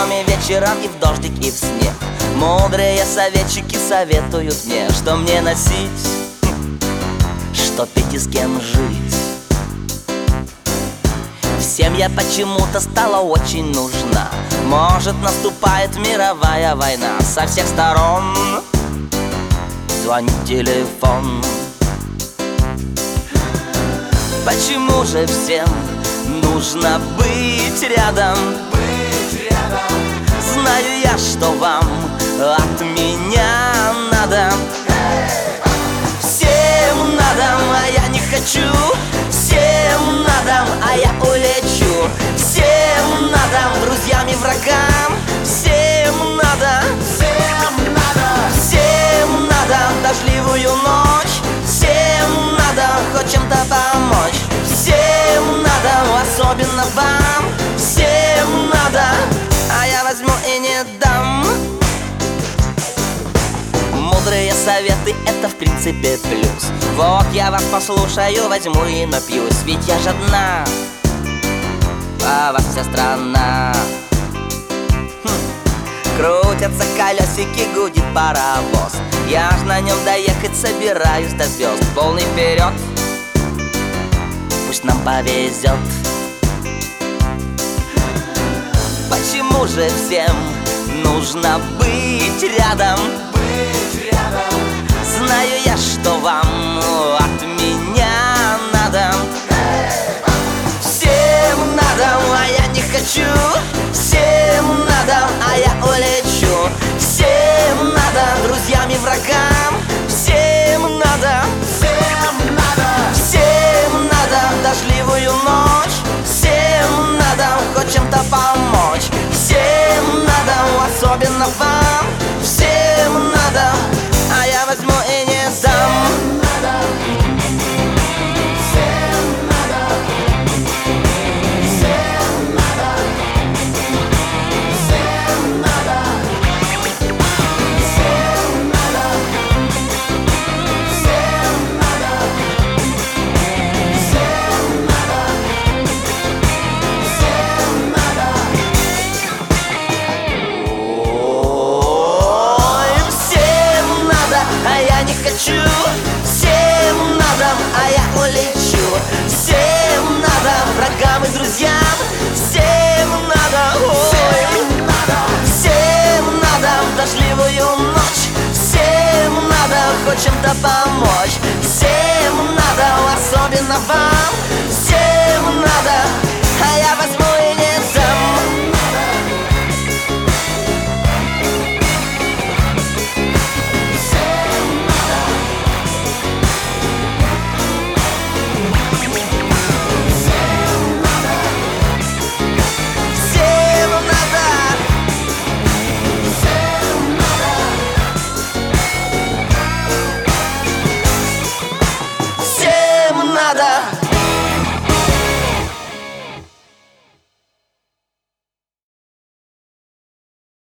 доме вечером и в дождик, и в снег. Мудрые советчики советуют мне, что мне носить, что пить и с кем жить. Всем я почему-то стала очень нужна. Может, наступает мировая война. Со всех сторон звонит телефон. Почему же всем нужно быть рядом? Знаю я, что вам от меня надо. Всем надо, а я не хочу. Всем надо, а я улечу. Всем надо, друзьям и врагам. Всем надо, всем надо, всем надо дождливую ночь. Всем надо хоть чем-то помочь. Всем надо, особенно вам. Всем надо, а я возьму и не дам. Мудрые советы — это в принципе плюс. Вот я вас послушаю, возьму и напьюсь. Ведь я же одна, а вас вся страна. Крутятся колесики, гудит паровоз. Я ж на нем доехать собираюсь до звезд. Полный вперед, пусть нам повезет. Почему же всем нужно быть рядом? Знаю я, что вам от меня надо. Всем надо, а я не хочу. Всем надо, а я улечу. Всем надо, друзьям и врагам. Всем надо, всем надо, всем надо дождливую ночь. Всем надо хоть чем-то помочь. Всем надо, особенно вам. Всем надо, а я возьму и не дам. Всем надо, а я улечу. Всем надо, врагам и друзьям. Всем надо, ой. Всем надо в дождливую ночь. Всем надо хоть чем-то помочь. Всем надо, особенно вам. Всем